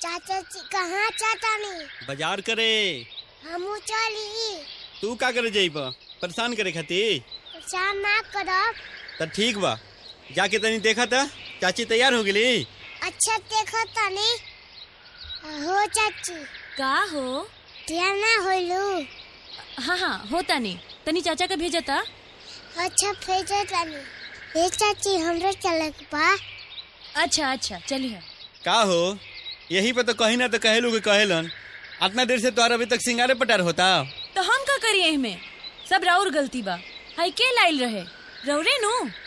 चाचा जी कहाँ चाचा नहीं बाजार करे। हमू चली। तू का करे जाइब परेशान करे खातिर? परेशान ना करब। तो ठीक बा, जाके तनी देखा था चाची तैयार हो गई। अच्छा देखो तनी हो चाची। का हो? तैयार ना होलू? हाँ होता नहीं, तनी चाचा का भेजता। अच्छा भेजो तनी। ये चाची हमरे चले के बा। अच्छा चलिए। का हो यही पे तो कहीं ना तो कहेलू के कहेलन, इतना देर से तो अभी तक सिंगारे पटार होता। तो हम का करिए, इसमें सब राउर गलती बा। हाई के लाइल रहे रौरे नु।